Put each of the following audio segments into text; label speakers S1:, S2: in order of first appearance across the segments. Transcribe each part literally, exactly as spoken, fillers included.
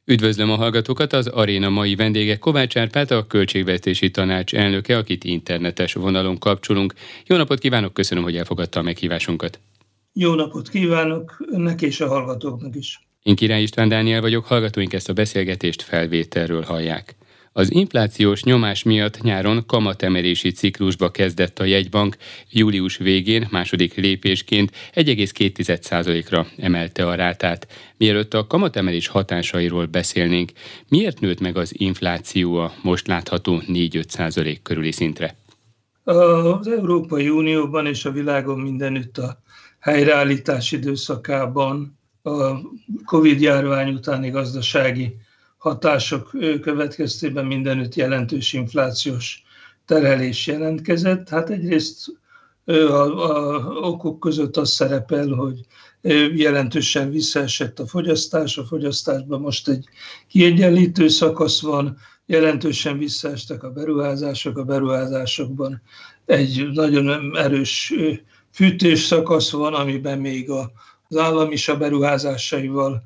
S1: Üdvözlöm a hallgatókat, az Aréna mai vendége Kovács Árpád, a Költségvetési Tanács elnöke, akit internetes vonalon kapcsolunk. Jó napot kívánok, köszönöm, hogy elfogadta a meghívásunkat.
S2: Jó napot kívánok önnek és a hallgatóknak is.
S1: Én Király István Dániel vagyok, hallgatóink ezt a beszélgetést felvételről hallják. Az inflációs nyomás miatt nyáron kamatemelési ciklusba kezdett a jegybank, július végén második lépésként egy egész két százalékra emelte a rátát. Mielőtt a kamatemelés hatásairól beszélnénk, miért nőtt meg az infláció a most látható négy-öt százalék körüli szintre?
S2: Az Európai Unióban és a világon mindenütt a helyreállítás időszakában a Covid-járvány utáni gazdasági hatások következtében mindenütt jelentős inflációs terhelés jelentkezett. Hát egyrészt a, a okok között az szerepel, hogy jelentősen visszaesett a fogyasztás, a fogyasztásban most egy kiegyenlítő szakasz van, jelentősen visszaestek a beruházások, a beruházásokban egy nagyon erős fűtés szakasz van, amiben még az állam is a beruházásaival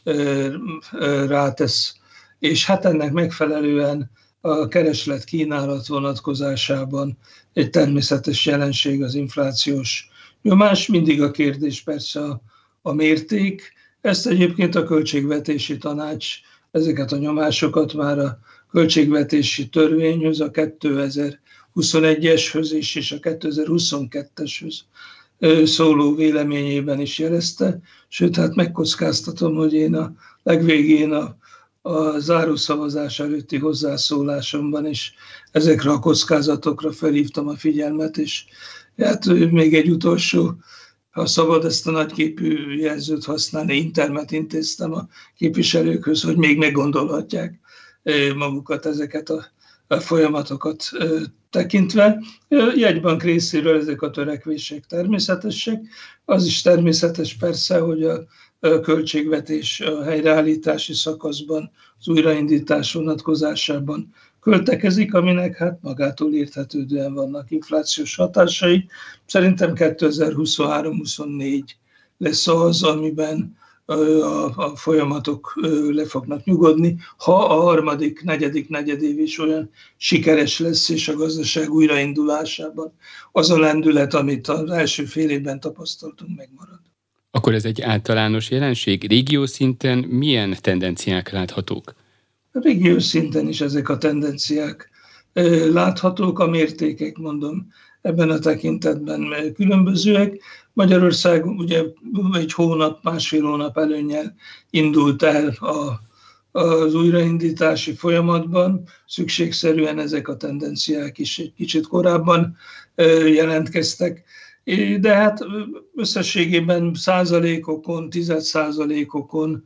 S2: rátesz. És hát ennek megfelelően a kereslet-kínálat vonatkozásában egy természetes jelenség az inflációs nyomás. Mindig a kérdés persze a, a mérték. Ezt egyébként a Költségvetési Tanács, ezeket a nyomásokat már a költségvetési törvényhöz, a kétezer-huszonegyeshöz és a kétezer-huszonketteshöz szóló véleményében is jelezte. Sőt, hát megkockáztatom, hogy én a legvégén a a zárószavazás előtti hozzászólásomban is ezekre a kockázatokra felhívtam a figyelmet, és hát még egy utolsó, ha szabad ezt a nagyképű jelzőt használni, intermet intéztem a képviselőkhöz, hogy még meggondolhatják magukat ezeket a folyamatokat tekintve. Jegybank részéről ezek a törekvések természetesek. Az is természetes persze, hogy a költségvetés a helyreállítási szakaszban, az újraindítás vonatkozásában költekezik, aminek hát magától érthetődően vannak inflációs hatásai. Szerintem kétezer-huszonhárom-huszonnégy lesz az, amiben a, a folyamatok le fognak nyugodni, ha a harmadik, negyedik, negyedév is olyan sikeres lesz, és a gazdaság újraindulásában az a lendület, amit az első fél évben tapasztaltunk, megmarad.
S1: Akkor ez egy általános jelenség. Régiós szinten milyen tendenciák láthatók?
S2: A régiós szinten is ezek a tendenciák láthatók, a mértékek, mondom, ebben a tekintetben különbözőek. Magyarország ugye egy hónap, másfél hónap előnnyel indult el a, az újraindítási folyamatban. Szükségszerűen ezek a tendenciák is egy kicsit korábban jelentkeztek. De hát összességében százalékokon, tized százalékokon,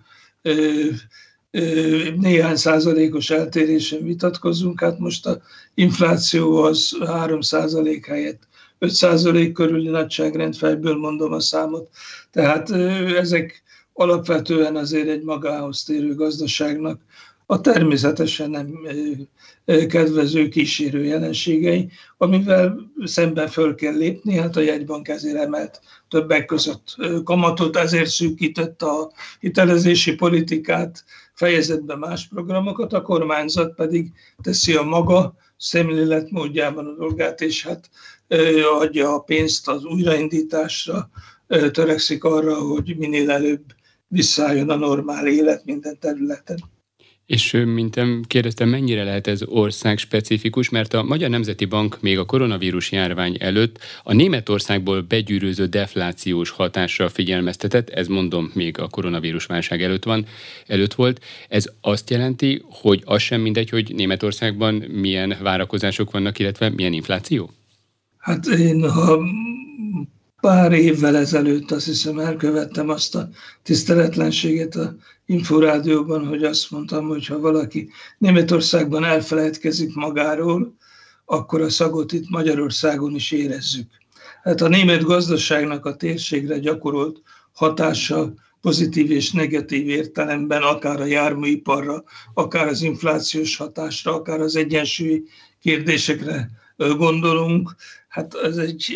S2: néhány százalékos eltérésen vitatkozunk. Hát most az infláció az három százalék helyett öt százalék körüli nagyságrend, fejből mondom a számot. Tehát ezek alapvetően azért egy magához térő gazdaságnak a természetesen nem kedvező kísérő jelenségei, amivel szemben föl kell lépni. Hát a jegybank ezért emelt többek között kamatot, ezért szűkített a hitelezési politikát, fejezetbe más programokat, a kormányzat pedig teszi a maga szemléletmódjában a dolgát, és hát adja a pénzt az újraindításra, törekszik arra, hogy minél előbb visszaálljon a normál élet minden területen.
S1: És mint kérdeztem, mennyire lehet ez országspecifikus, mert a Magyar Nemzeti Bank még a koronavírus járvány előtt a Németországból begyűrűző deflációs hatásra figyelmeztetett, ez mondom még a koronavírus válság előtt van, előtt volt. Ez azt jelenti, hogy az sem mindegy, hogy Németországban milyen várakozások vannak, illetve milyen infláció?
S2: Hát én ha pár évvel ezelőtt azt hiszem elkövettem azt a tiszteletlenséget a Inforádióban, hogy azt mondtam, hogy ha valaki Németországban elfeledkezik magáról, akkor a szagot itt Magyarországon is érezzük. Hát a német gazdaságnak a térségre gyakorolt hatása pozitív és negatív értelemben, akár a járműiparra, akár az inflációs hatásra, akár az egyensúlyi kérdésekre gondolunk, hát ez egy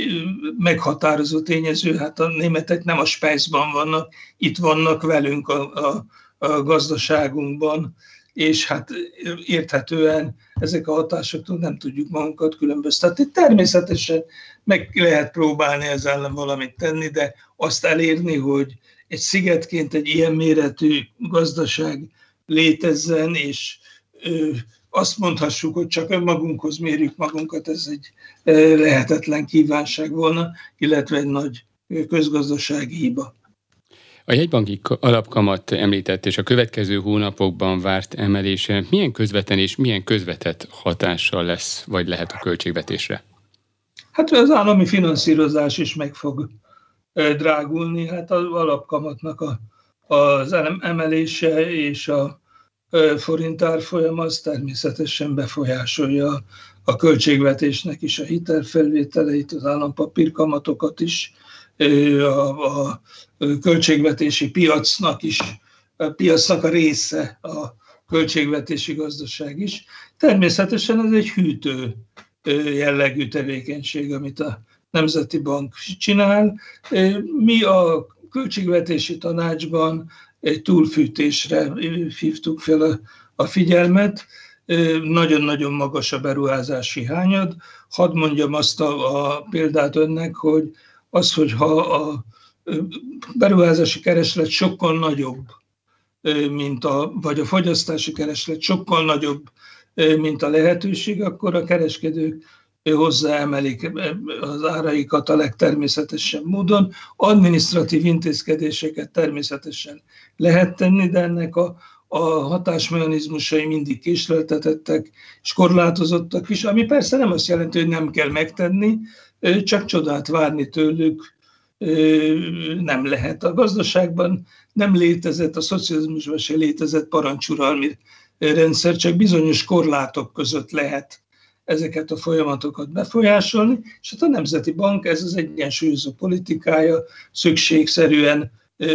S2: meghatározó tényező, hát a németek nem a Spájzban vannak, itt vannak velünk a, a, a gazdaságunkban, és hát érthetően ezek a hatásoktól nem tudjuk magunkat különböztetni. Természetesen meg lehet próbálni ezzel ellen valamit tenni, de azt elérni, hogy egy szigetként egy ilyen méretű gazdaság létezzen, és ö, azt mondhassuk, hogy csak önmagunkhoz mérjük magunkat, ez egy ö, lehetetlen kívánság volna, illetve egy nagy közgazdasági hiba.
S1: A jegybanki alapkamat említett és a következő hónapokban várt emelése milyen közvetlen és milyen közvetett hatással lesz, vagy lehet a költségvetésre?
S2: Hát az állami finanszírozás is meg fog drágulni. Hát az alapkamatnak a, az emelése és a forint árfolyam az természetesen befolyásolja a költségvetésnek is a hitelfelvételeit, az állampapírkamatokat is, a, a költségvetési piacnak is, a piacnak a része a költségvetési gazdaság is. Természetesen ez egy hűtő jellegű tevékenység, amit a Nemzeti Bank csinál. Mi a költségvetési tanácsban egy túlfűtésre hívtuk fel a, a figyelmet. Nagyon-nagyon magas a beruházási hányad. Hadd mondjam azt a, a példát önnek, hogy az, hogyha a beruházási kereslet sokkal nagyobb, mint a, vagy a fogyasztási kereslet sokkal nagyobb, mint a lehetőség, akkor a kereskedők hozzáemelik az áraikat a legtermészetesebb módon. Adminisztratív intézkedéseket természetesen lehet tenni, de ennek a, a hatásmechanizmusai mindig késleltetettek és korlátozottak is, ami persze nem azt jelenti, hogy nem kell megtenni, csak csodát várni tőlük nem lehet. A gazdaságban nem létezett, a szocializmusban se létezett parancsuralmi rendszer, csak bizonyos korlátok között lehet ezeket a folyamatokat befolyásolni, és hát a Nemzeti Bank, ez az egyensúlyozó politikája, szükségszerűen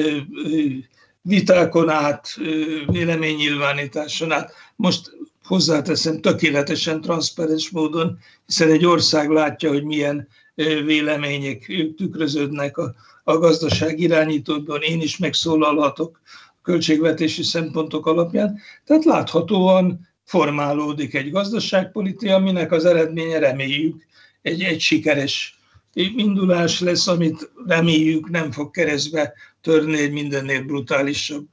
S2: vitákon át, véleménynyilvánításon át, most hozzáteszem tökéletesen transzparens módon, hiszen egy ország látja, hogy milyen vélemények tükröződnek a, a gazdaság irányítóban, én is megszólalhatok a költségvetési szempontok alapján. Tehát láthatóan formálódik egy gazdaságpolitika, aminek az eredménye reméljük egy, egy sikeres indulás lesz, amit reméljük nem fog keresztbe törni egy mindennél brutálisabb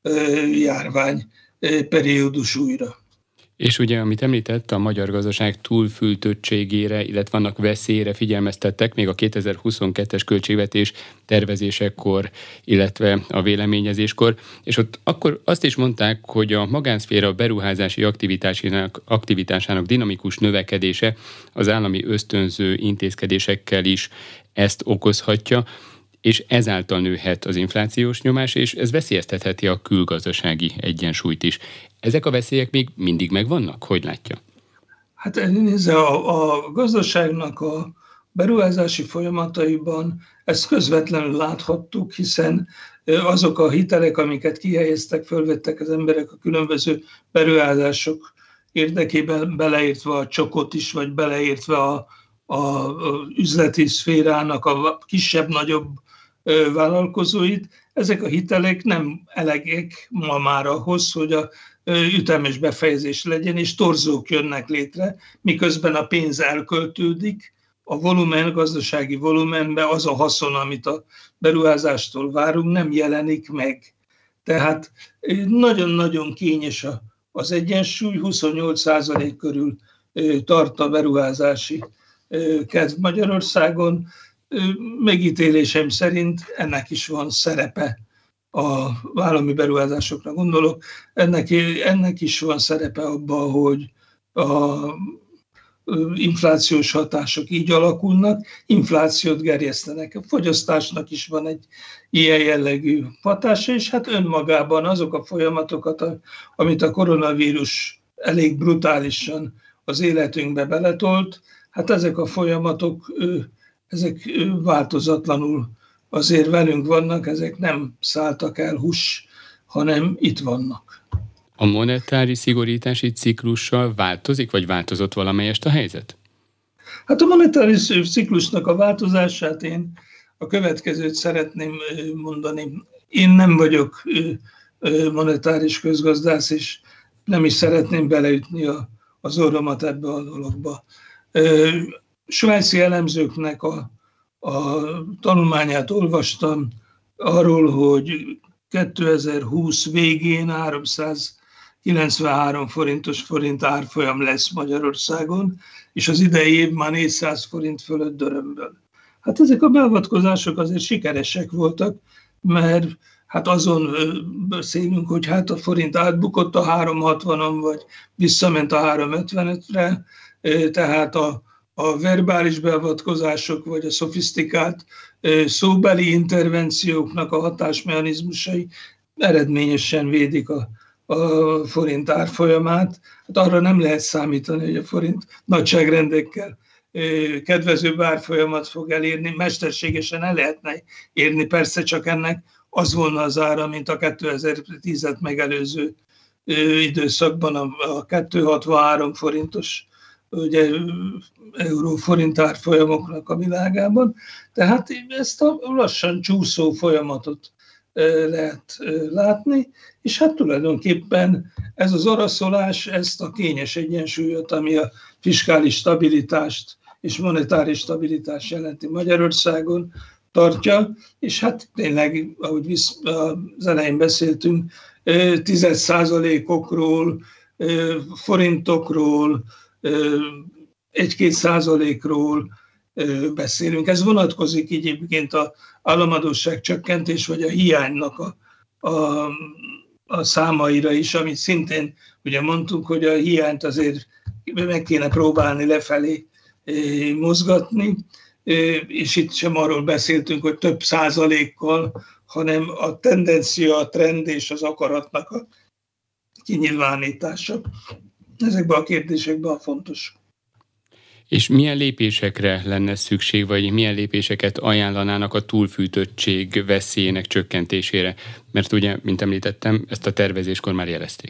S2: járvány periódus újra.
S1: És ugye, amit említett, a magyar gazdaság túlfűtöttségére, illetve annak veszélyére figyelmeztettek még a kétezer-huszonkettes költségvetés tervezésekor, illetve a véleményezéskor, és ott akkor azt is mondták, hogy a magánszféra beruházási aktivitásának, aktivitásának dinamikus növekedése az állami ösztönző intézkedésekkel is ezt okozhatja, és ezáltal nőhet az inflációs nyomás, és ez veszélyeztetheti a külgazdasági egyensúlyt is. Ezek a veszélyek még mindig megvannak? Hogy látja?
S2: Hát nézze, a, a gazdaságnak a beruházási folyamataiban ezt közvetlenül láthattuk, hiszen azok a hitelek, amiket kihelyeztek, fölvettek az emberek a különböző beruházások érdekében, beleértve a csokot is, vagy beleértve a, a, a üzleti szférának a kisebb-nagyobb vállalkozóit, ezek a hitelek nem elegek ma már ahhoz, hogy a ütemes befejezés legyen, és torzók jönnek létre, miközben a pénz elköltődik, a volumen, gazdasági volumenben az a haszon, amit a beruházástól várunk, nem jelenik meg. Tehát nagyon-nagyon kényes az egyensúly, huszonnyolc százalék körül tart a beruházási kedv Magyarországon. Megítélésem szerint ennek is van szerepe, a állami beruházásokra gondolok, ennek, ennek is van szerepe abban, hogy a inflációs hatások így alakulnak, inflációt gerjesztenek. A fogyasztásnak is van egy ilyen jellegű hatása, és hát önmagában azok a folyamatokat, amit a koronavírus elég brutálisan az életünkbe beletolt, hát ezek a folyamatok, ezek változatlanul azért velünk vannak, ezek nem szálltak el hús, hanem itt vannak.
S1: A monetáris szigorítási ciklussal változik, vagy változott valamelyest a helyzet?
S2: Hát a monetáris ciklusnak a változását én a következőt szeretném mondani. Én nem vagyok monetáris közgazdász, és nem is szeretném beleütni a, az orromat ebbe a dologba. Svájci elemzőknek a, a tanulmányát olvastam arról, hogy kétezer-húsz végén háromszázkilencvenhárom forintos forint árfolyam lesz Magyarországon, és az idei év már négyszáz forint fölött dörömböl. Hát ezek a beavatkozások azért sikeresek voltak, mert hát azon beszélünk, hogy hát a forint átbukott a három hatvanon, vagy visszament a három ötvenötre, tehát a, a verbális beavatkozások, vagy a szofisztikált szóbeli intervencióknak a hatásmechanizmusai eredményesen védik a, a forint árfolyamát. Hát arra nem lehet számítani, hogy a forint nagyságrendekkel kedvezőbb árfolyamat fog elérni, mesterségesen el lehetne érni, persze csak ennek az volna az ára, mint a kétezer-tízet megelőző időszakban a kétszázhatvanhárom forintos ugye, euró-forint árfolyamoknak a világában. Tehát ezt a lassan csúszó folyamatot lehet látni, és hát tulajdonképpen ez az oraszolás ezt a kényes egyensúlyot, ami a fiskális stabilitást és monetáris stabilitást jelenti Magyarországon, tartja, és hát tényleg, ahogy az elején beszéltünk, tíz százalékokról, forintokról, egy-két százalékról beszélünk. Ez vonatkozik így egyébként az államadósság csökkentés, vagy a hiánynak a, a, a számaira is, amit szintén ugye mondtuk, hogy a hiányt azért meg kéne próbálni lefelé mozgatni, és itt sem arról beszéltünk, hogy több százalékkal, hanem a tendencia, a trend és az akaratnak a kinyilvánítása. Ezekben a kérdésekben a fontos.
S1: És milyen lépésekre lenne szükség, vagy milyen lépéseket ajánlanának a túlfűtöttség veszélyének csökkentésére? Mert ugye, mint említettem, ezt a tervezéskor már jelezték.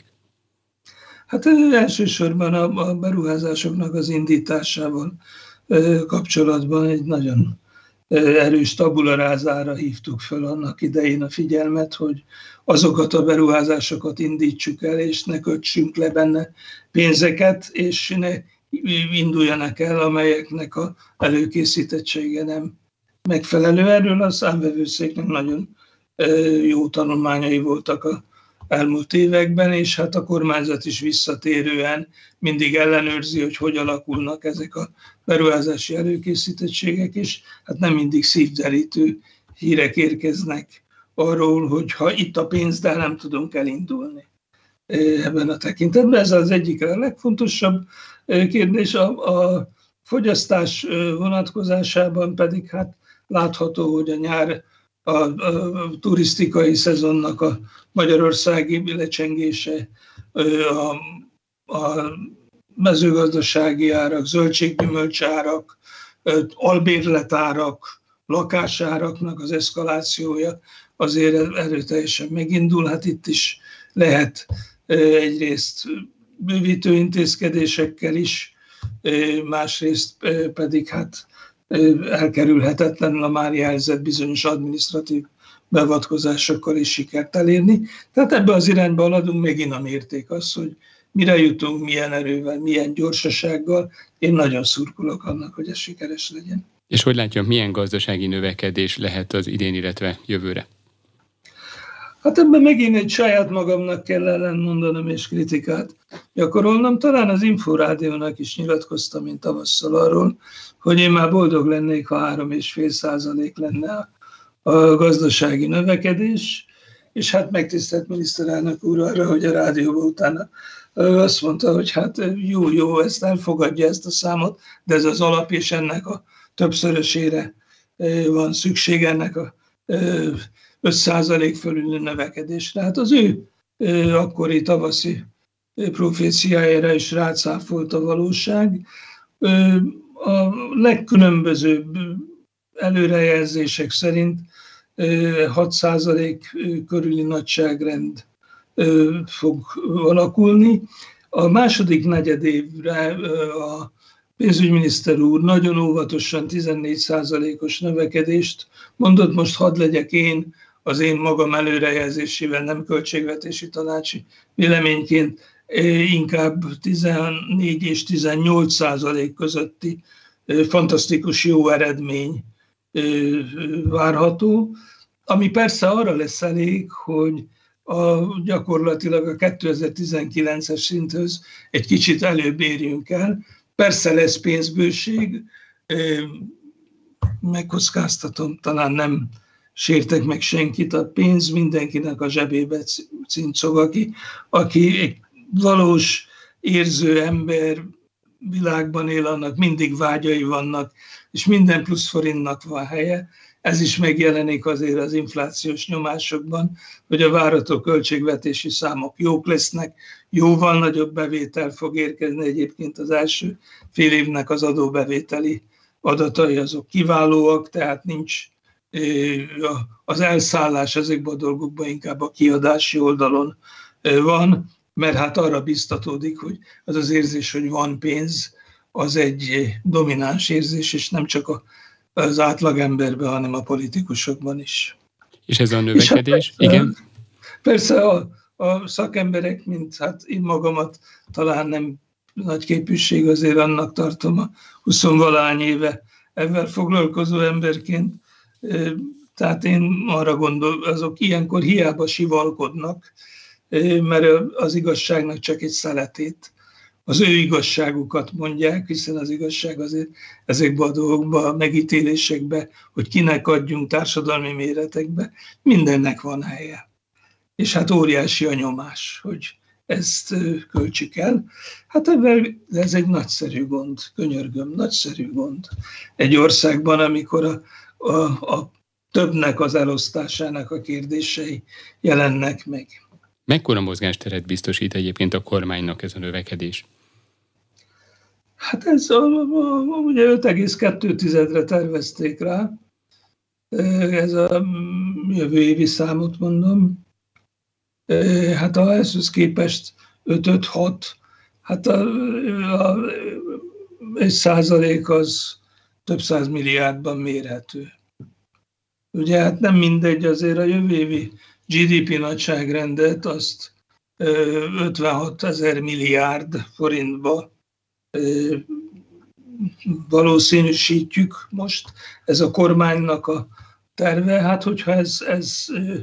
S2: Hát elsősorban a beruházásoknak az indításával kapcsolatban egy nagyon erős tabularázára hívtuk fel annak idején a figyelmet, hogy azokat a beruházásokat indítsuk el, és ne kötsünk le benne pénzeket, és ne induljanak el, amelyeknek a előkészítettsége nem megfelelő. Erről a számvevőszéknek nagyon jó tanulmányai voltak a elmúlt években, és hát a kormányzat is visszatérően mindig ellenőrzi, hogy hogy alakulnak ezek a beruházási előkészítettségek, és hát nem mindig szívderítő hírek érkeznek arról, hogy ha itt a pénz, de nem tudunk elindulni ebben a tekintetben. Ez az egyik a legfontosabb kérdés. A, a fogyasztás vonatkozásában pedig hát látható, hogy a nyár a, a turisztikai szezonnak a magyarországi lecsengése, a, a mezőgazdasági árak, zöldséggyümölcsárak, albérletárak, lakásáraknak az eszkalációja azért erőteljesen megindul. Hát itt is lehet egyrészt bővítő intézkedésekkel is, másrészt pedig hát elkerülhetetlenül a mári helyzet bizonyos adminisztratív beavatkozásokkal is sikert elérni. Tehát ebbe az irányba haladunk, megint a mérték az, hogy mire jutunk, milyen erővel, milyen gyorsasággal. Én nagyon szurkolok annak, hogy ez sikeres legyen.
S1: És hogy látja, milyen gazdasági növekedés lehet az idén, illetve jövőre?
S2: Hát ebben megint egy saját magamnak kell ellenmondanom és kritikát gyakorolnom. Talán az Inforádiónak is nyilatkoztam, mint tavasszal arról, hogy én már boldog lennék, ha három egész öt százalék lenne a, a gazdasági növekedés, és hát megtisztelt miniszterelnök úr arra, hogy a rádióban utána azt mondta, hogy hát jó, jó, ezt elfogadja ezt a számot, de ez az alap, és ennek a többszörösére van szükség, ennek a öt százalék fölüli növekedésre. Hát az ő akkori tavaszi proféciájára is rácáfolt a valóság. A legkülönbözőbb előrejelzések szerint hat százalék körüli nagyságrend fog alakulni. A második negyedévre a pénzügyminiszter úr nagyon óvatosan tizennégy százalékos növekedést mondott, most hadd legyek én az én magam előrejelzésével, nem költségvetési tanácsi véleményként, inkább tizennégy és tizennyolc százalék közötti fantasztikus jó eredmény várható, ami persze arra lesz elég, hogy a, gyakorlatilag a kétezer-tizenkilences szinthöz egy kicsit előbb érjünk el. Persze lesz pénzbőség, megkockáztatom, talán nem sértek meg senkit, a pénz mindenkinek a zsebébe cincog, aki, aki egy valós érző ember, világban él, annak mindig vágyai vannak, és minden plusz forintnak van helye. Ez is megjelenik azért az inflációs nyomásokban, hogy a várható költségvetési számok jók lesznek, jóval nagyobb bevétel fog érkezni. Egyébként az első fél évnek az adóbevételi adatai azok kiválóak, tehát nincs az elszállás ezekben a dolgokban, inkább a kiadási oldalon van, mert hát arra biztatódik, hogy az az érzés, hogy van pénz, az egy domináns érzés, és nem csak az átlagemberben, hanem a politikusokban is.
S1: És ez a növekedés?
S2: Hát,
S1: igen?
S2: Persze a, a szakemberek, mint hát én magamat talán nem nagy képűség, azért annak tartom a huszonvalány éve ezzel foglalkozó emberként. Tehát én arra gondolom, azok ilyenkor hiába sivalkodnak, mert az igazságnak csak egy szeletét, az ő igazságukat mondják, hiszen az igazság azért ezekben a dolgokban, a megítélésekben, hogy kinek adjunk társadalmi méretekbe, mindennek van helye. És hát óriási a nyomás, hogy ezt költsük el. Hát ebben ez egy nagyszerű gond, könyörgöm, nagyszerű gond. Egy országban, amikor a, a, a többnek az elosztásának a kérdései jelennek meg.
S1: Mekkora mozgásteret biztosít egyébként a kormánynak ez a növekedés?
S2: Hát ez a, a, ugye öt egész kettő-re tervezték rá. Ez a jövő évi számot mondom. Hát a ehhez képest öt-öt-hat, hát a, a, egy százalék az több száz milliárdban mérhető. Ugye hát nem mindegy, azért a jövő évi gé dé pé nagyságrendet azt ötvenhat ezer milliárd forintba valószínűsítjük most. Ez a kormánynak a terve. Hát hogyha ez, ez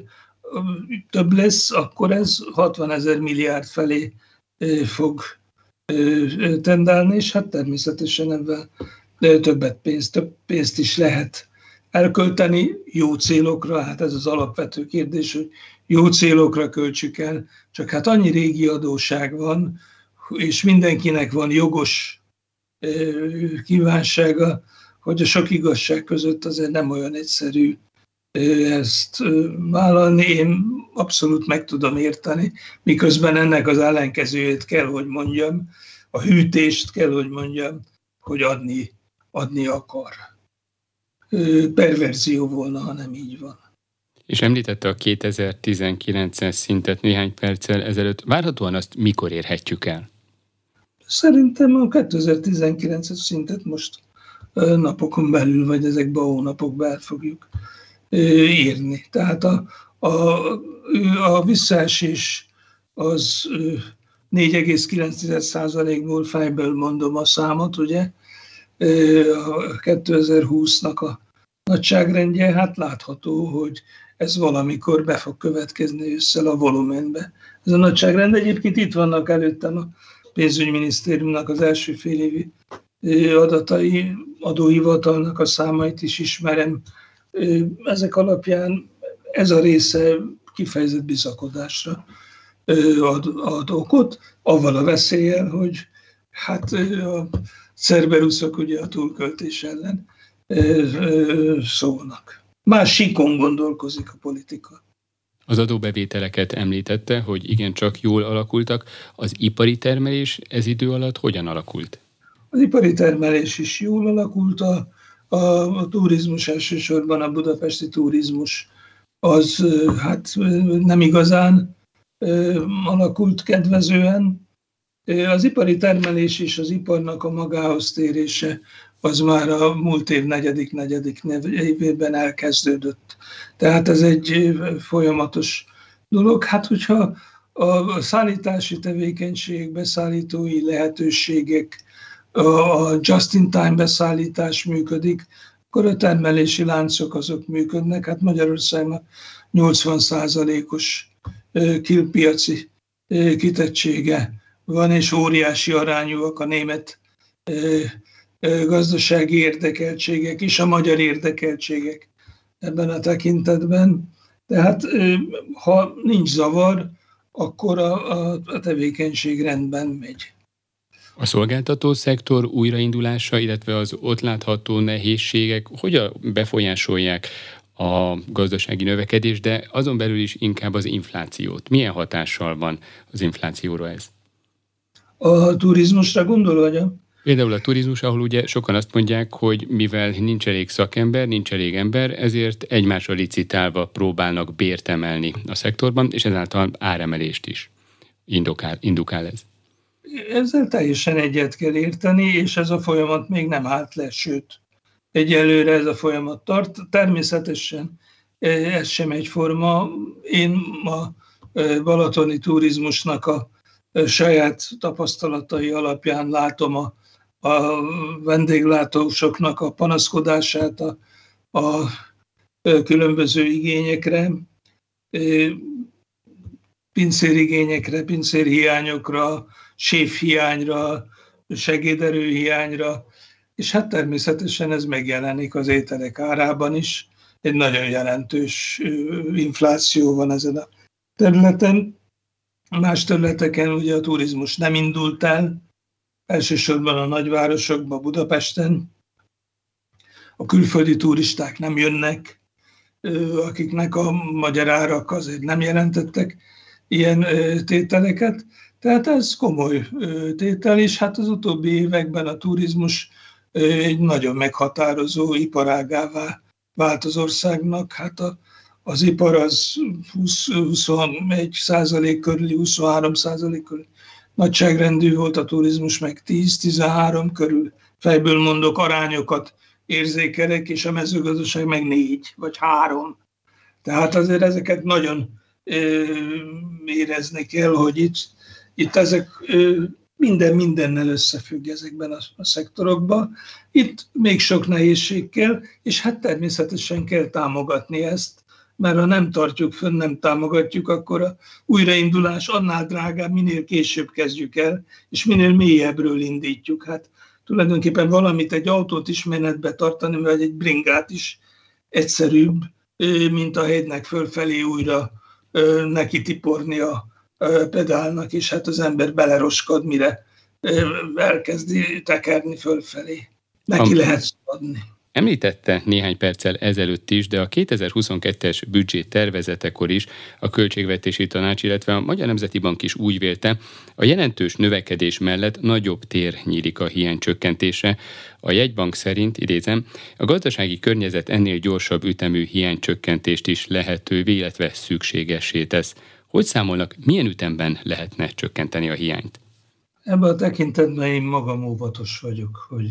S2: több lesz, akkor ez hatvan ezer milliárd felé fog tendálni, és hát természetesen ebben többet pénzt, több pénzt is lehet elkölteni jó célokra, hát ez az alapvető kérdés, hogy jó célokra költsük el, csak hát annyi régi adósság van, és mindenkinek van jogos kívánsága, hogy a sok igazság között azért nem olyan egyszerű ezt vállalni. Én abszolút meg tudom érteni, miközben ennek az ellenkezőjét kell, hogy mondjam, a hűtést kell, hogy mondjam, hogy adni, adni akar. Perverzió volna, ha nem így van.
S1: És említette a kétezer-tizenkilences szintet néhány perccel ezelőtt. Várhatóan azt mikor érhetjük el?
S2: Szerintem a kétezer-tizenkilences szintet most napokon belül, vagy ezekben a hónapokban el fogjuk érni. Tehát a, a, a visszaesés az négy egész kilenc százalékból fejből mondom a számot, ugye, a kétezer-húsznak a nagyságrendje, hát látható, hogy ez valamikor be fog következni ősszel a volumenbe. Ez a nagyságrend egyébként itt vannak előttem a pénzügyminisztériumnak az első fél évi adatai, adóhivatalnak a számait is ismerem. Ezek alapján ez a része kifejezett bizakodásra ad, ad okot, avval a veszéllyel, hogy hát a Cerberuszok ugye a túlköltés ellen szólnak. Más síkon gondolkozik a politika.
S1: Az adóbevételeket említette, hogy igencsak jól alakultak. Az ipari termelés ez idő alatt hogyan alakult?
S2: Az ipari termelés is jól alakult, a, a, a turizmus, elsősorban a budapesti turizmus az hát nem igazán alakult kedvezően. Az ipari termelés és az iparnak a magához térése az már a múlt év negyedik, negyedik évében elkezdődött. Tehát ez egy folyamatos dolog. Hát, hogyha a szállítási tevékenységek, beszállítói lehetőségek, a just-in-time beszállítás működik, akkor a termelési láncok azok működnek. Hát Magyarországnak nyolcvan százalékos külpiaci kitettsége van, és óriási arányúak a német gazdasági érdekeltségek és a magyar érdekeltségek ebben a tekintetben. Tehát ha nincs zavar, akkor a, a, a tevékenység rendben megy.
S1: A szolgáltató szektor újraindulása, illetve az ott látható nehézségek hogyan befolyásolják a gazdasági növekedést, de azon belül is inkább az inflációt? Milyen hatással van az inflációra ez?
S2: A turizmusra gondol, vagy?
S1: Például a turizmus, ahol ugye sokan azt mondják, hogy mivel nincs elég szakember, nincs elég ember, ezért egymásra licitálva próbálnak bért emelni a szektorban, és ezáltal áremelést is indukál, indukál ez.
S2: Ezzel teljesen egyet kell érteni, és ez a folyamat még nem állt le, sőt, egyelőre ez a folyamat tart. Természetesen ez sem egyforma. Én a balatoni turizmusnak a saját tapasztalatai alapján látom a, a vendéglátósoknak a panaszkodását a, a különböző igényekre, pincérigényekre, pincérhiányokra, séfhiányra, segéderőhiányra, és hát természetesen ez megjelenik az ételek árában is. Egy nagyon jelentős infláció van ezen a területen. Más területeken ugye a turizmus nem indult el, elsősorban a nagyvárosokban, Budapesten. A külföldi turisták nem jönnek, akiknek a magyar árak azért nem jelentettek ilyen tételeket. Tehát ez komoly tétel, és hát az utóbbi években a turizmus egy nagyon meghatározó iparágává vált az országnak. Hát a, az ipar az húsz, huszonegy százalék körüli, huszonhárom százalék körül nagyságrendű volt, a turizmus meg tíz-tizenhárom körül. Fejből mondok arányokat érzékelek, és a mezőgazdaság meg négy vagy három. Tehát azért ezeket nagyon ö, érezni kell, hogy itt, itt ezek ö, minden mindennel összefügg ezekben a, a szektorokban. Itt még sok nehézség kell, és hát természetesen kell támogatni ezt, mert ha nem tartjuk fönn, nem támogatjuk, akkor a újraindulás annál drágább, minél később kezdjük el, és minél mélyebbről indítjuk. Hát tulajdonképpen valamit, egy autót is menetbe tartani, vagy egy bringát is egyszerűbb, mint a hegynek fölfelé újra neki tiporni a pedálnak, és hát az ember beleroskad, mire elkezdi tekerni fölfelé. Neki Am- lehet szaladni.
S1: Említette néhány perccel ezelőtt is, de a kétezer-huszonkettes büdzsé tervezetekor is a Költségvetési Tanács, illetve a Magyar Nemzeti Bank is úgy vélte, a jelentős növekedés mellett nagyobb tér nyílik a hiánycsökkentésre. A jegybank szerint, idézem, a gazdasági környezet ennél gyorsabb ütemű hiánycsökkentést is lehetővé, illetve szükségessé tesz. Hogy számolnak, milyen ütemben lehetne csökkenteni a hiányt?
S2: Ebben a tekintetben én magam óvatos vagyok, hogy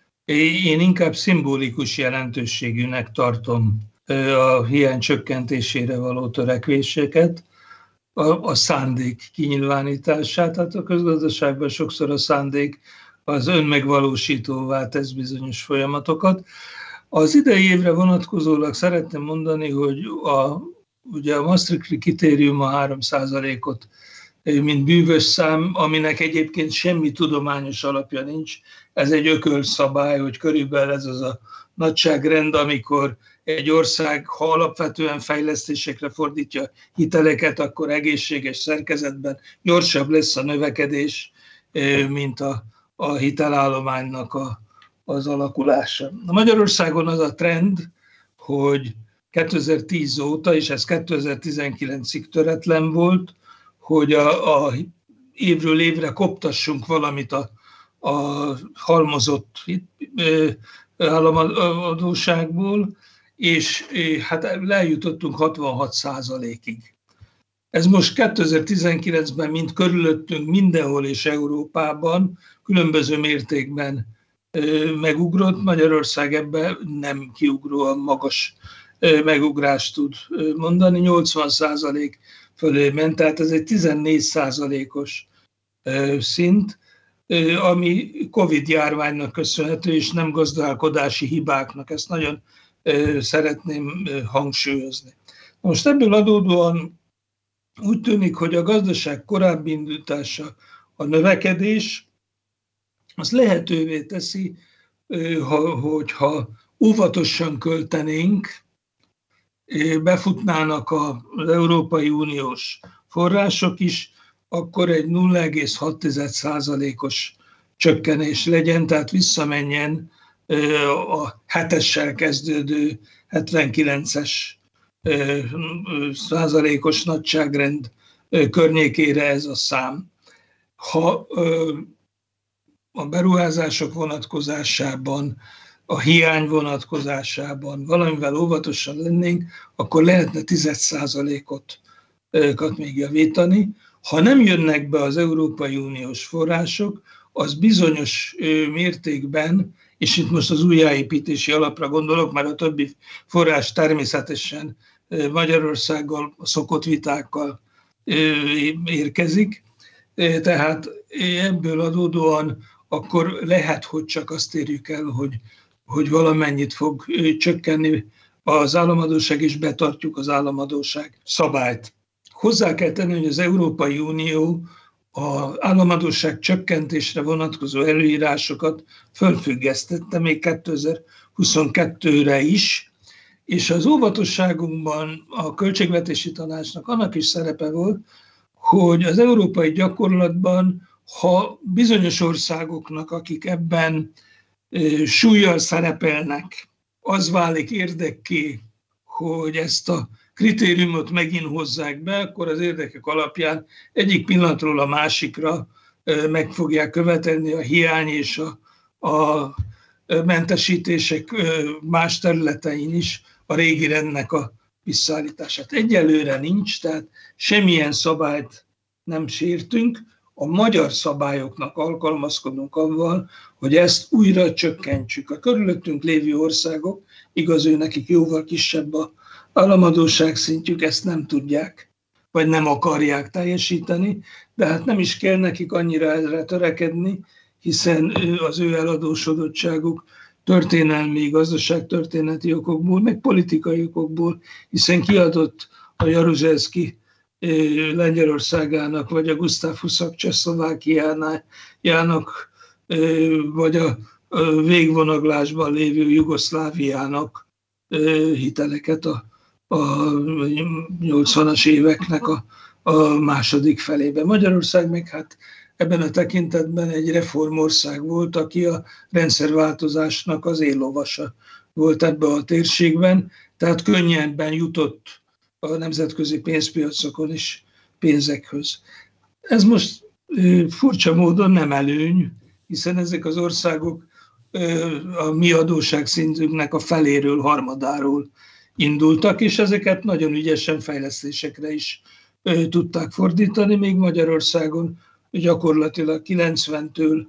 S2: én inkább szimbolikus jelentőségűnek tartom a hiány csökkentésére való törekvéseket, a, a szándék kinyilvánítását. Tehát a közgazdaságban sokszor a szándék az önmegvalósítóvá tesz bizonyos folyamatokat. Az idei évre vonatkozólag szeretném mondani, hogy a, ugye a Maastrichti kritérium a három százalékot, mint bűvös szám, aminek egyébként semmi tudományos alapja nincs. Ez egy ökölszabály, hogy körülbelül ez az a nagyságrend, amikor egy ország, ha alapvetően fejlesztésekre fordítja hiteleket, akkor egészséges szerkezetben gyorsabb lesz a növekedés, mint a, a hitelállománynak a, az alakulása. A Magyarországon az a trend, hogy kétezer-tíz óta, és ez kétezer-tizenkilencig töretlen volt, hogy a, a évről évre koptassunk valamit a, a halmozott államadóságból, és hát eljutottunk hatvanhat százalékig. Ez most kétezer-tizenkilencben mind körülöttünk mindenhol és Európában különböző mértékben megugrott, Magyarország ebben nem kiugróan magas megugrást tud mondani, nyolcvan százalék fölé ment, tehát ez egy tizennégy százalékos szint, ami Covid-járványnak köszönhető, és nem gazdálkodási hibáknak. Ezt nagyon szeretném hangsúlyozni. Most ebből adódóan úgy tűnik, hogy a gazdaság korábbi indítása, a növekedés, az lehetővé teszi, hogyha óvatosan költenénk, befutnának az Európai Uniós források is, akkor egy nulla egész hat százalékos csökkenés legyen, tehát visszamenjen a hetessel kezdődő hetvenkilences százalékos nagyságrend környékére ez a szám. Ha a beruházások vonatkozásában, a hiány vonatkozásában valamivel óvatosan lennénk, akkor lehetne tíz százalékot még javítani. Ha nem jönnek be az Európai Uniós források, az bizonyos mértékben, és itt most az újjáépítési alapra gondolok, mert a többi forrás természetesen Magyarországgal, a szokott vitákkal érkezik, tehát ebből adódóan akkor lehet, hogy csak azt érjük el, hogy, hogy valamennyit fog csökkenni az államadósság, és betartjuk az államadósság szabályt. Hozzá kell tenni, hogy az Európai Unió az államadósság csökkentésre vonatkozó előírásokat fölfüggesztette még kétezer-huszonkettőre is, és az óvatosságunkban a Költségvetési Tanácsnak annak is szerepe volt, hogy az európai gyakorlatban, ha bizonyos országoknak, akik ebben súllyal szerepelnek, az válik érdekké, hogy ezt a kritériumot megint hozzák be, akkor az érdekek alapján egyik pillanatról a másikra meg fogják követelni a hiány és a, a mentesítések más területein is a régi rendnek a visszaállítását. Egyelőre nincs, tehát semmilyen szabályt nem sértünk, a magyar szabályoknak alkalmazkodunk avval, hogy ezt újra csökkentsük. A körülöttünk lévő országok, igaz, ő nekik jóval kisebb a államadósság szintjük, ezt nem tudják, vagy nem akarják teljesíteni, de hát nem is kell nekik annyira ezre törekedni, hiszen az ő eladósodottságuk történelmi, gazdaságtörténeti okokból, meg politikai okokból, hiszen kiadott a Jaruzelszky Lengyelországának, vagy a Gusztáv Huszak Csehszlovákiának, vagy a végvonaglásban lévő Jugoszláviának hiteleket a, a nyolcvanas éveknek a, a második felében. Magyarország meg hát ebben a tekintetben egy reformország volt, aki a rendszerváltozásnak az éllovasa volt ebben a térségben, tehát könnyebben jutott a nemzetközi pénzpiacokon is pénzekhez. Ez most furcsa módon nem előny, hiszen ezek az országok a mi adósságszintünknek a feléről, harmadáról indultak, és ezeket nagyon ügyesen fejlesztésekre is tudták fordítani, még Magyarországon gyakorlatilag kilencventől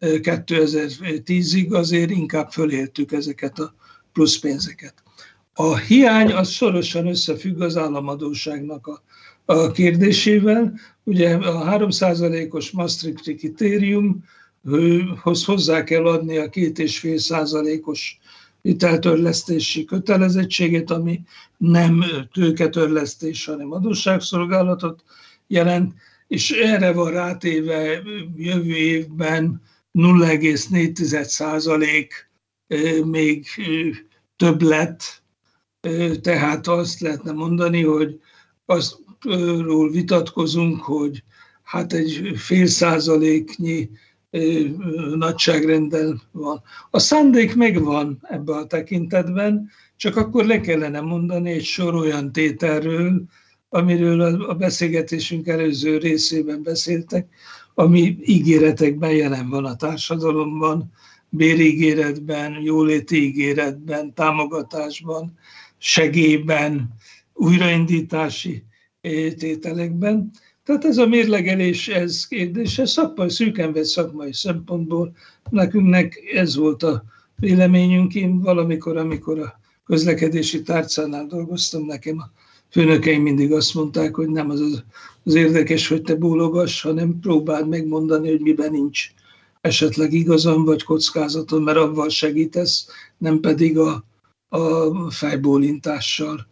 S2: kétezer-tízig azért inkább föléltük ezeket a plusz pénzeket. A hiány az szorosan összefügg az államadósságnak a, a kérdésével. Ugye a három százalékos Maastrichti kritériumhoz hozzá kell adni a két egész öt százalékos hiteltörlesztési kötelezettségét, ami nem tőketörlesztés, hanem adósságszolgálatot jelent, és erre van rátéve jövő évben nulla egész négy százalék még többlet, tehát azt lehetne mondani, hogy azról vitatkozunk, hogy hát egy fél százaléknyi nagyságrendel van. A szándék megvan ebben a tekintetben, csak akkor le kellene mondani egy sor olyan tételről, amiről a beszélgetésünk előző részében beszéltek, ami ígéretekben jelen van a társadalomban, bérigéretben, jóléti ígéretben, támogatásban, segélyben, újraindítási tételekben. Tehát ez a mérlegelés, ez kérdés, ez szakmai, szűken vett szakmai szempontból nekünknek ez volt a véleményünk. Én valamikor, amikor a közlekedési tárcánál dolgoztam, nekem a főnökeim mindig azt mondták, hogy nem az az, az érdekes, hogy te bólogass, hanem próbáld megmondani, hogy miben nincs esetleg igazam vagy kockázatom, mert avval segítesz, nem pedig a, a fejbólintással.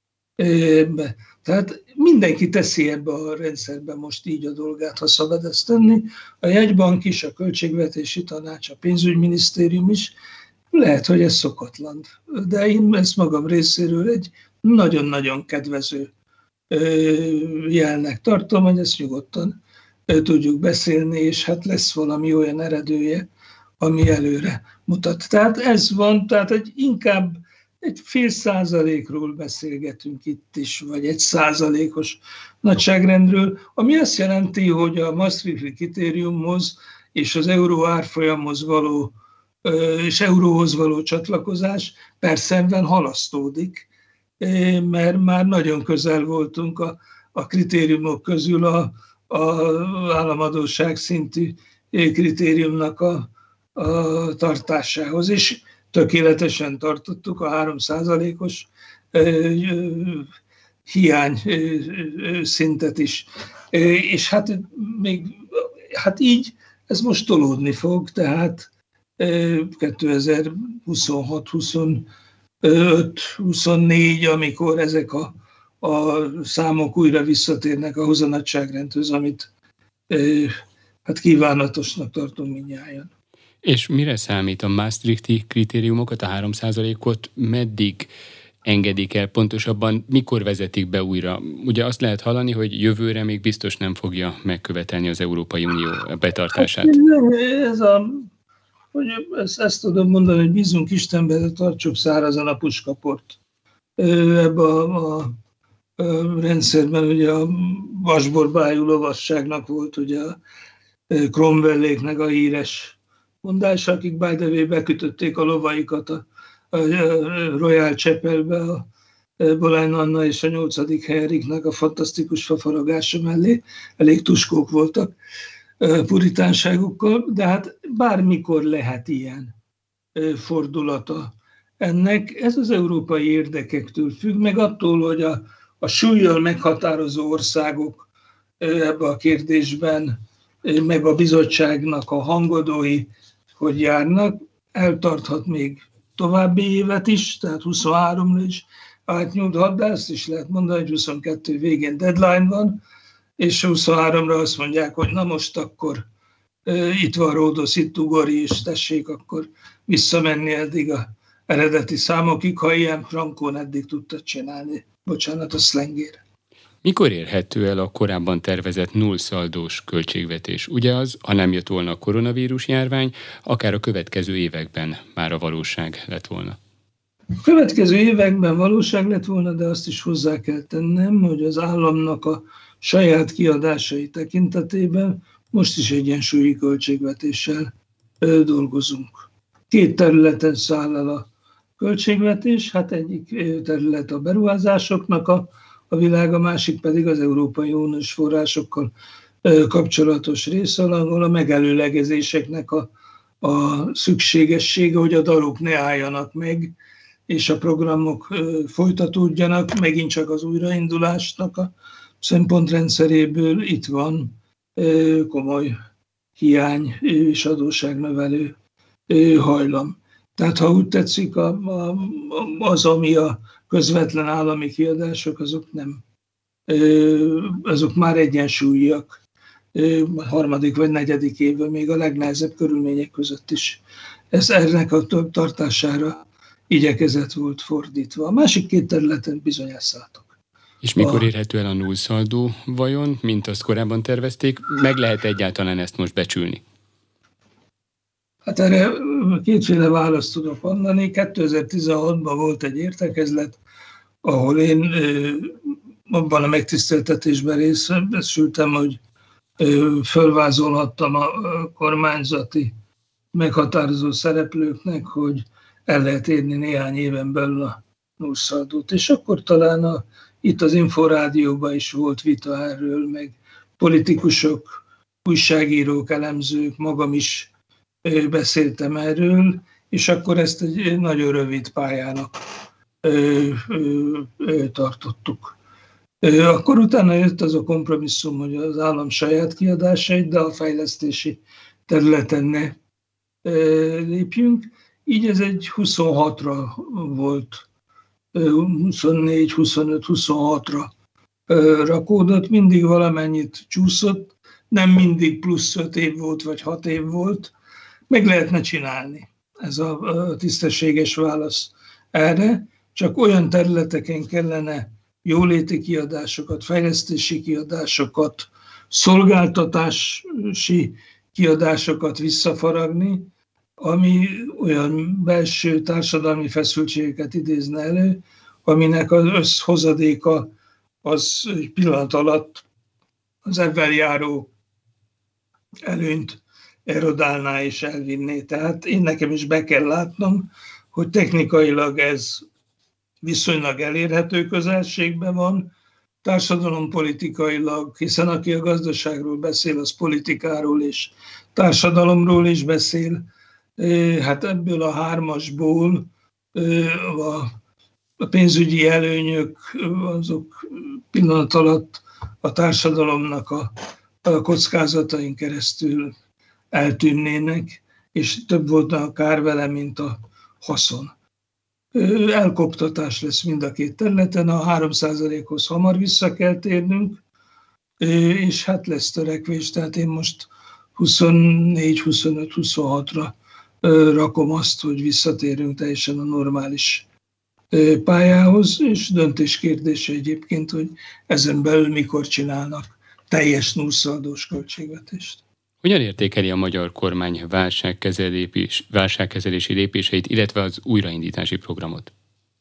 S2: Tehát mindenki teszi ebbe a rendszerben most így a dolgát, ha szabad ezt tenni. A jegybank is, a költségvetési tanács, a pénzügyminisztérium is. Lehet, hogy ez szokatlan. De én ezt magam részéről egy nagyon-nagyon kedvező jelnek tartom, hogy ezt nyugodtan tudjuk beszélni, és hát lesz valami olyan eredője, ami előre mutat. Tehát ez van, tehát egy inkább egy fél százalékról beszélgetünk itt is, vagy egy százalékos nagyságrendről, ami azt jelenti, hogy a Maastrichti kritériumhoz és az euró árfolyamhoz való, és euróhoz való csatlakozás persze halasztódik, mert már nagyon közel voltunk a, a kritériumok közül a, a államadósság szintű kritériumnak a, a tartásához, és tökéletesen tartottuk a három százalékos hiány szintet is. És hát még hát így ez most tolódni fog, tehát kétezer-huszonhat, huszonöt, huszonnégy, amikor ezek a, a számok újra visszatérnek ahhoz a nagyságrendhöz, amit hát kívánatosnak tartunk mindnyájan.
S1: És mire számít a Maastrichti kritériumokat, a három százalékot, meddig engedik el, pontosabban mikor vezetik be újra? Ugye azt lehet hallani, hogy jövőre még biztos nem fogja megkövetelni az Európai Unió betartását.
S2: Hát, ez a, hogy ezt, ezt tudom mondani, hogy bízunk Istenbe, de tartsuk szárazon a puskaport. Ebben a, a, a rendszerben ugye a vasborbájú lovasságnak volt ugye a Cromwelléknek a híres mondása, akik by the way bekötötték a lovaikat a, a, a Royal Chapelbe, a Boleyn Anna és a nyolcadik Henriknek a fantasztikus fafaragása mellé. Elég tuskók voltak puritánságukkal, de hát bármikor lehet ilyen fordulata ennek. Ez az európai érdekektől függ, meg attól, hogy a, a súllyal meghatározó országok ebben a kérdésben, meg a bizottságnak a hangadói, hogy járnak, eltarthat még további évet is, tehát huszonháromra is átnyúlhat, de ezt is lehet mondani, hogy huszonkettő végén deadline van, és huszonháromra azt mondják, hogy na most akkor e, itt van Ródosz, itt ugorj, és tessék akkor visszamenni eddig a eredeti számokig, ha ilyen frankón eddig tudtad csinálni. Bocsánat a szlengére.
S1: Mikor érhető el a korábban tervezett nullszaldós költségvetés? Ugye az, ha nem jött volna a koronavírus járvány, akár a következő években már a valóság lett volna.
S2: A következő években valóság lett volna, de azt is hozzá kell tennem, hogy az államnak a saját kiadásai tekintetében most is egyensúlyi költségvetéssel dolgozunk. Két területen száll el a költségvetés, hát egyik terület a beruházásoknak a a világ, a másik pedig az Európai Uniós forrásokkal kapcsolatos része, ahol a megelőlegezéseknek a, a szükségessége, hogy a dalok ne álljanak meg, és a programok folytatódjanak, megint csak az újraindulásnak a szempontrendszeréből itt van komoly hiány és adósságnövelő hajlam. Tehát ha úgy tetszik, a, a, az, ami a közvetlen állami kiadások, azok nem, azok már egyensúlyiak. A harmadik vagy negyedik évben még a legnehezebb körülmények között is. Ez ennek a több tartására igyekezett volt fordítva. A másik két területen bizony elszálltak.
S1: És mikor érhető el a nullszaldó vajon, mint azt korábban tervezték? Meg lehet egyáltalán ezt most becsülni?
S2: Hát erre kétféle választ tudok mondani. kétezer-tizenhatban volt egy értekezlet, ahol én abban a megtiszteltetésben részesültem, hogy fölvázolhattam a kormányzati meghatározó szereplőknek, hogy el lehet érni néhány éven belül a nullszaldót. És akkor talán a, itt az Inforádióban is volt vita erről, meg politikusok, újságírók, elemzők, magam is beszéltem erről, és akkor ezt egy nagyon rövid pályának tartottuk. Akkor utána jött az a kompromisszum, hogy az állam saját kiadásait, de a fejlesztési területen ne lépjünk. Így ez egy huszonhatra volt, huszonnégy, huszonöt, huszonhatra rakódott, mindig valamennyit csúszott, nem mindig plusz öt év volt, vagy hat év volt, meg lehetne csinálni. Ez a tisztességes válasz erre, csak olyan területeken kellene jóléti kiadásokat, fejlesztési kiadásokat, szolgáltatási kiadásokat visszafaragni, ami olyan belső társadalmi feszültségeket idézne elő, aminek az összhozadéka az egy pillanat alatt az ebben járó előnyt erodálná és elvinné. Tehát én nekem is be kell látnom, hogy technikailag ez viszonylag elérhető közelségben van, társadalompolitikailag, hiszen aki a gazdaságról beszél, az politikáról és társadalomról is beszél. Hát ebből a hármasból a pénzügyi előnyök azok pillanat alatt a társadalomnak a kockázatain keresztül eltűnnének, és több volt a kár vele, mint a haszon. Elkoptatás lesz mind a két területen, a három százalékhoz hamar vissza kell térnünk, és hát lesz törekvés, tehát én most huszonnégy, huszonöt, huszonhatra rakom azt, hogy visszatérünk teljesen a normális pályához, és döntés kérdése egyébként, hogy ezen belül mikor csinálnak teljes nullszaldós költségvetést.
S1: Hogyan értékeli a magyar kormány válságkezelés, válságkezelési lépéseit, illetve az újraindítási programot?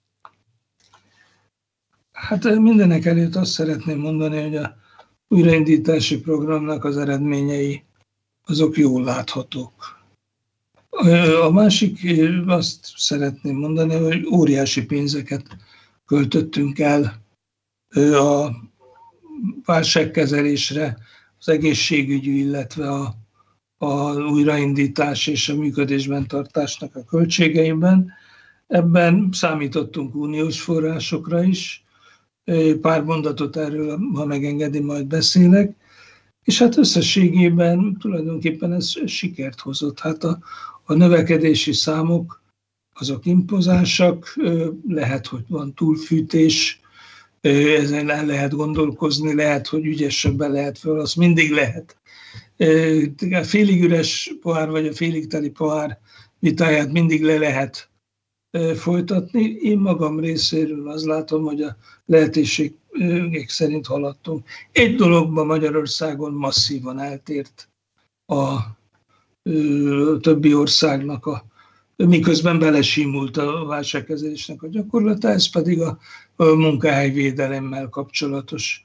S2: Hát mindenek előtt azt szeretném mondani, hogy a újraindítási programnak az eredményei azok jól láthatók. A másik, azt szeretném mondani, hogy óriási pénzeket költöttünk el a válságkezelésre, az egészségügyi, illetve a, a újraindítás és a működésben tartásnak a költségeiben. Ebben számítottunk uniós forrásokra is. Pár mondatot erről, ha megengedi, majd beszélek. És hát összességében tulajdonképpen ez sikert hozott. Hát a, a növekedési számok azok impozánsak, lehet, hogy van túlfűtés, ezen el lehet gondolkozni, lehet, hogy ügyesebben lehet föl, az mindig lehet. A félig üres pohár vagy a félig teli pohár vitáját mindig le lehet folytatni. Én magam részéről azt látom, hogy a lehetőségek szerint haladtunk. Egy dologban Magyarországon masszívan eltért a többi országnak a miközben belesímult a válságkezelésnek a gyakorlata, ez pedig a munkahelyvédelemmel kapcsolatos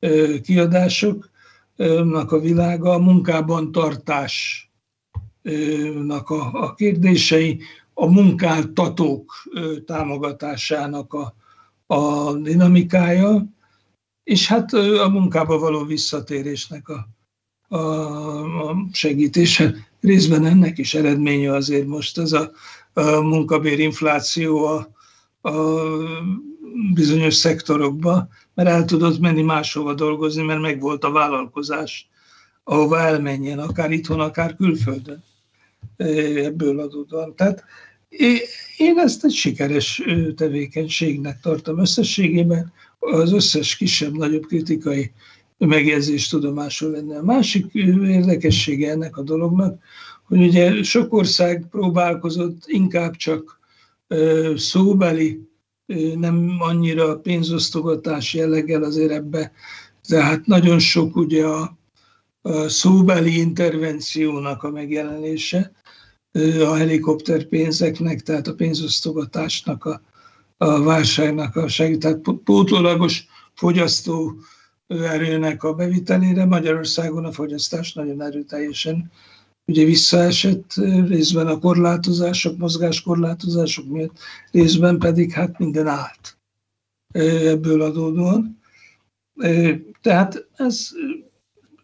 S2: kiadásoknak a világa, a munkában tartásnak a, a kérdései, a munkáltatók támogatásának a, a dinamikája, és hát a munkába való visszatérésnek a, a, a segítése. Részben ennek is eredménye azért most ez a, a munkabérinfláció a, a bizonyos szektorokba, mert el tudott menni máshova dolgozni, mert megvolt a vállalkozás, ahova elmenjen, akár itthon, akár külföldön ebből adódóan. Tehát én ezt egy sikeres tevékenységnek tartom összességében, az összes kisebb-nagyobb kritikai megjegyzést tudomásul venni. A másik érdekessége ennek a dolognak, hogy ugye sok ország próbálkozott inkább csak szóbeli, nem annyira pénzosztogatás jelleggel azért ebbe, de hát nagyon sok ugye a, a szóbeli intervenciónak a megjelenése, a helikopterpénzeknek, tehát a pénzosztogatásnak, a, a válságnak a segít, tehát pótlólagos fogyasztó erőnek a bevitelére. Magyarországon a fogyasztás nagyon erőteljesen ugye visszaesett, részben a korlátozások, mozgáskorlátozások miatt, részben pedig hát minden állt ebből adódóan. Tehát ez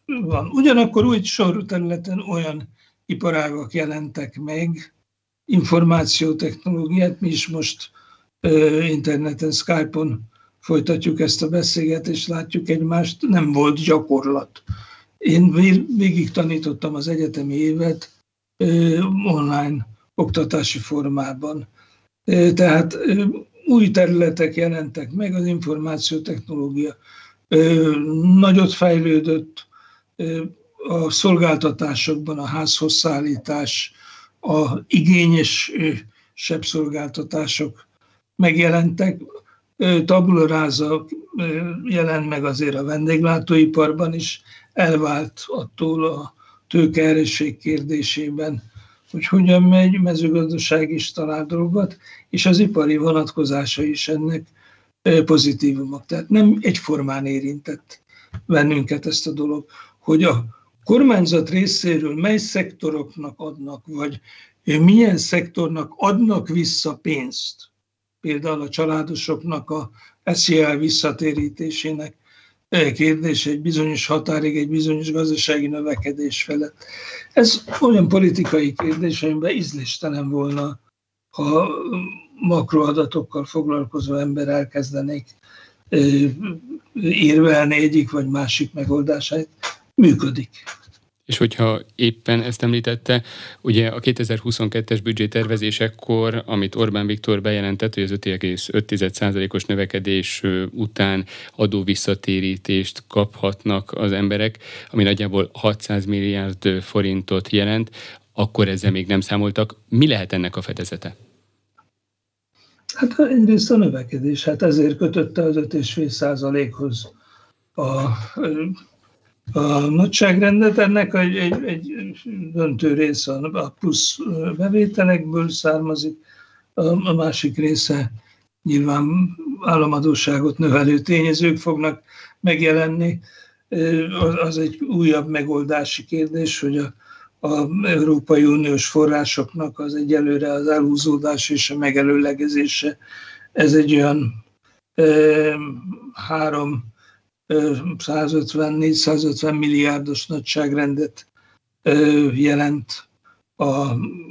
S2: van. Ugyanakkor úgy sor területen olyan iparágak jelentek meg, információtechnológiát, mi is most uh, interneten, Skype-on folytatjuk ezt a beszélgetést, látjuk egymást, nem volt gyakorlat. Én végig tanítottam az egyetemi évet uh, online oktatási formában. Uh, tehát uh, új területek jelentek meg, az információtechnológia uh, nagyot fejlődött, uh, a szolgáltatásokban a házhoz szállítás, a igényesebb szolgáltatások megjelentek. Tabula rasa jelent meg azért a vendéglátóiparban is, elvált attól a tőkeerősség kérdésében, hogy hogyan megy, mezőgazdaság is talál dolgot, és az ipari vonatkozása is ennek pozitívumok. Tehát nem egyformán érintett bennünket ezt a dolog, hogy a kormányzat részéről mely szektoroknak adnak, vagy milyen szektornak adnak vissza pénzt, például a családosoknak a es zé á visszatérítésének kérdése egy bizonyos határig, egy bizonyos gazdasági növekedés felett. Ez olyan politikai kérdés, amiben ízléstelen volna, ha makroadatokkal foglalkozó ember elkezdenék érvelni egyik vagy másik megoldását. Működik.
S1: És hogyha éppen ezt említette, ugye a kétezer-huszonkettes büdzsétervezésekor, amit Orbán Viktor bejelentett, hogy az öt egész öt százalékos növekedés után adóvisszatérítést kaphatnak az emberek, ami nagyjából hatszáz milliárd forintot jelent, akkor ezzel még nem számoltak. Mi lehet ennek a fedezete?
S2: Hát egyrészt a növekedés, hát ezért kötötte az öt egész öt százalékhoz a A nagyságrendet. Ennek egy, egy, egy döntő része a plusz bevételekből származik, a másik része nyilván államadósságot növelő tényezők fognak megjelenni. Az egy újabb megoldási kérdés, hogy a, a Európai Uniós forrásoknak az egyelőre az elhúzódása és a megelőlegezése, ez egy olyan e, három százötven-négyszázötven milliárdos nagyságrendet jelent a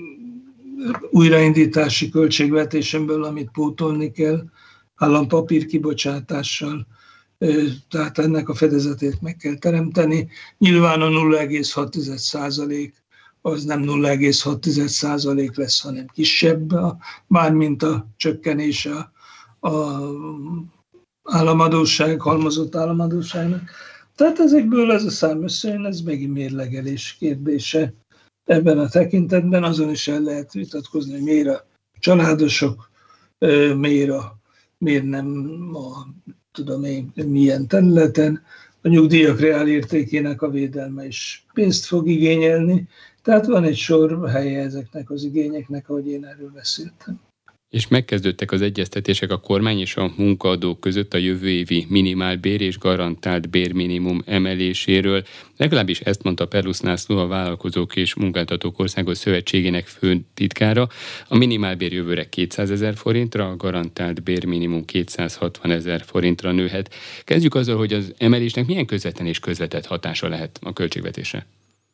S2: újraindítási költségvetésemből, amit pótolni kell állampapír kibocsátással, tehát ennek a fedezetét meg kell teremteni. Nyilván a nulla egész hat százalék az nem nulla egész hat százalék lesz, hanem kisebb, mármint a csökkenése a államadósság, halmozott államadósságnak. Tehát ezekből ez a szám összejön, ez megint mérlegelés kérdése. Ebben a tekintetben azon is el lehet vitatkozni, hogy miért a családosok, miért, a, miért nem a tudom én milyen területen, a nyugdíjak reálértékének a védelme is pénzt fog igényelni. Tehát van egy sor helye ezeknek az igényeknek, ahogy én erről beszéltem.
S1: És megkezdődtek az egyeztetések a kormány és a munkaadók között a jövő évi minimálbér és garantált bérminimum emeléséről. Legalábbis ezt mondta Perlusz László, a Vállalkozók és Munkáltatók Országos Szövetségének főtitkára. A minimálbér jövőre kétszázezer forintra, a garantált bérminimum kétszázhatvanezer forintra nőhet. Kezdjük azzal, hogy az emelésnek milyen közvetlen és közvetett hatása lehet a költségvetésre.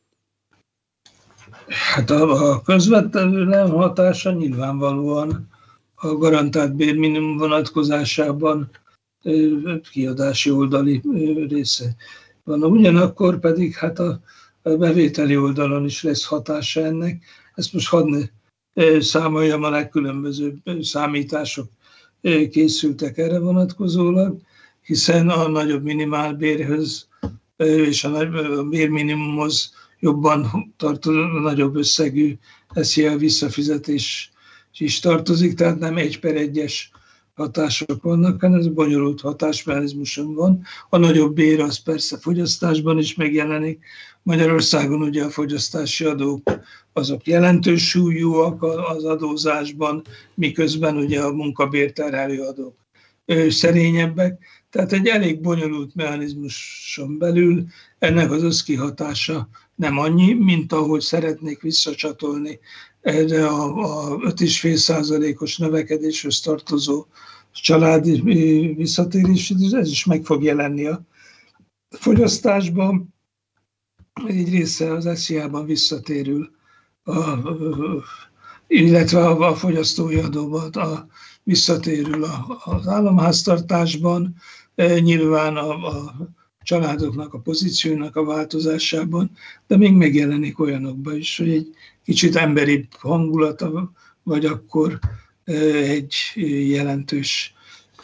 S2: Hát a közvetlen hatása nyilvánvalóan a garantált bérminimum vonatkozásában kiadási oldali része van. Ugyanakkor pedig hát a bevételi oldalon is lesz hatása ennek. Ezt most hadd ne számoljam, a legkülönbözőbb számítások készültek erre vonatkozólag, hiszen a nagyobb minimálbérhöz és a bérminimumhoz jobban tartozó, nagyobb összegű es zé á visszafizetés is tartozik, tehát nem egy per egyes hatások vannak, hanem ez bonyolult hatásmechanizmuson van. A nagyobb bér az persze fogyasztásban is megjelenik. Magyarországon ugye a fogyasztási adók azok jelentős súlyúak az adózásban, miközben ugye a munkabérterhelő adók szerényebbek. Tehát egy elég bonyolult mechanizmuson belül ennek az összkihatása nem annyi, mint ahogy szeretnék visszacsatolni erre a öt egész öt százalékos növekedéshez tartozó családi visszatérés, ez is meg fog jelenni a fogyasztásban. egy része az es zé á-ban visszatérül, a, illetve a fogyasztói adóban a, visszatérül az államháztartásban, nyilván a, a családoknak a pozíciónak a változásában, de még megjelenik olyanokban is, hogy egy kicsit emberibb hangulata, vagy akkor egy jelentős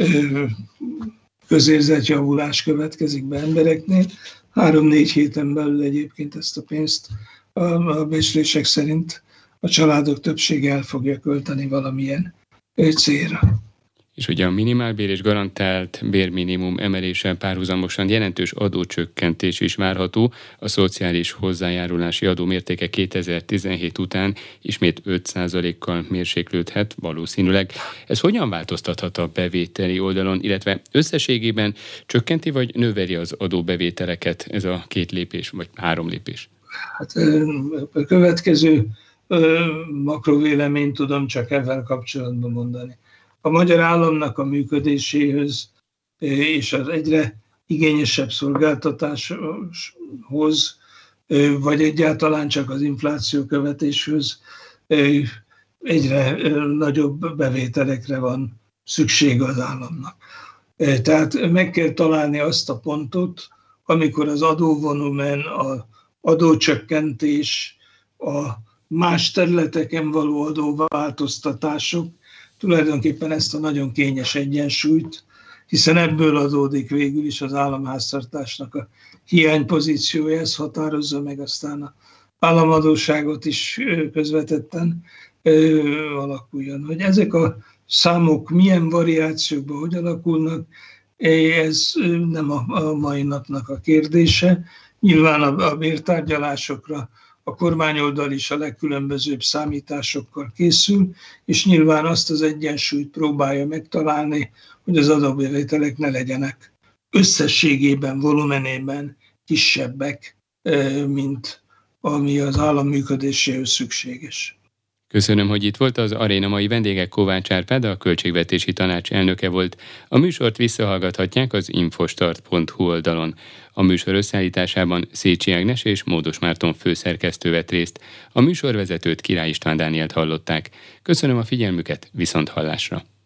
S2: közérzetjavulás következik be embereknél. Három-négy héten belül egyébként ezt a pénzt a becslések szerint a családok többsége el fogja költeni valamilyen célra.
S1: És ugye a minimálbér és garantált bérminimum emelése párhuzamosan jelentős adócsökkentés is várható. A szociális hozzájárulási adó mértéke kétezer-tizenhét után ismét öt százalékkal mérséklődhet valószínűleg. Ez hogyan változtathat a bevételi oldalon, illetve összességében csökkenti vagy növeli az adóbevételeket ez a két lépés, vagy három lépés?
S2: Hát a következő makrovéleményt tudom csak ezzel kapcsolatban mondani. A magyar államnak a működéséhez és az egyre igényesebb szolgáltatáshoz, vagy egyáltalán csak az infláció követéshez egyre nagyobb bevételekre van szükség az államnak. Tehát meg kell találni azt a pontot, amikor az adóvolumen, az adócsökkentés, a más területeken való adóváltoztatások tulajdonképpen ezt a nagyon kényes egyensúlyt, hiszen ebből adódik végül is az államháztartásnak a hiánypozíciója, ez határozza meg aztán az államadósságot is közvetetten alakuljon. Hogy ezek a számok milyen variációkban hogy alakulnak, ez nem a mai napnak a kérdése. Nyilván a bértárgyalásokra a kormányoldal is a legkülönbözőbb számításokkal készül, és nyilván azt az egyensúlyt próbálja megtalálni, hogy az adóbevételek ne legyenek összességében, volumenében kisebbek, mint ami az állam működéséhez szükséges.
S1: Köszönöm, hogy itt volt. Az aréna mai vendége Kovács Árpád, a Költségvetési Tanács elnöke volt. A műsort visszahallgathatják az infostart pont hu oldalon. A műsor összeállításában Szécsi Ágnes és Módos Márton főszerkesztő vett részt. A műsorvezetőt Király István Dánielt hallották. Köszönöm a figyelmüket, viszont hallásra.